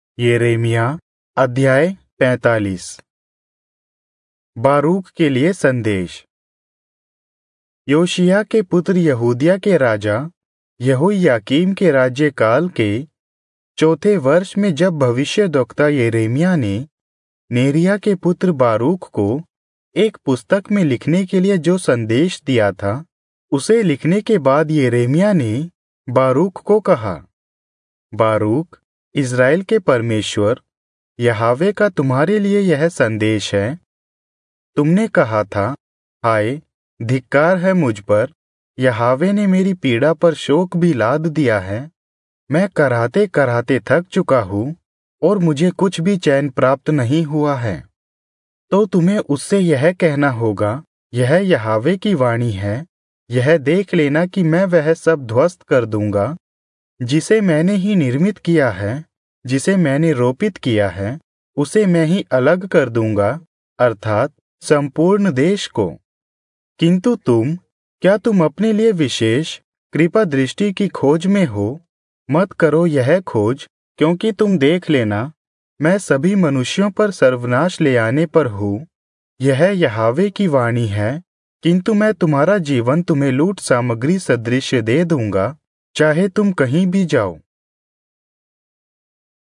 यिर्मयाह अध्याय 45। बारूक के लिए संदेश। योशिय्याह के पुत्र यहूदिया के राजा यहोयाकीम के राज्यकाल के चौथे वर्ष में, जब भविष्यद्वक्ता यिर्मयाह ने नेरिय्याह के पुत्र बारूक को एक पुस्तक में लिखने के लिए जो संदेश दिया था, उसे लिखने के बाद यिर्मयाह ने बारूक को कहा, बारूक, इज़राइल के परमेश्वर यहोवा का तुम्हारे लिए यह संदेश है। तुमने कहा था, हाय, धिक्कार है मुझ पर, यहोवा ने मेरी पीड़ा पर शोक भी लाद दिया है। मैं कराहते कराहते थक चुका हूँ और मुझे कुछ भी चैन प्राप्त नहीं हुआ है। तो तुम्हें उससे यह कहना होगा, यह यहोवा की वाणी है, यह देख लेना कि मैं वह सब ध्वस्त कर दूंगा जिसे मैंने ही निर्मित किया है, जिसे मैंने रोपित किया है, उसे मैं ही अलग कर दूंगा, अर्थात संपूर्ण देश को। किंतु क्या तुम अपने लिए विशेष कृपा दृष्टि की खोज में हो? मत करो यह खोज, क्योंकि तुम देख लेना, मैं सभी मनुष्यों पर सर्वनाश ले आने पर हूँ। यह यहोवा की वाणी है, किंतु मैं तुम्हारा जीवन तुम्हें लूट सामग्री सदृश दे दूंगा, चाहे तुम कहीं भी जाओ।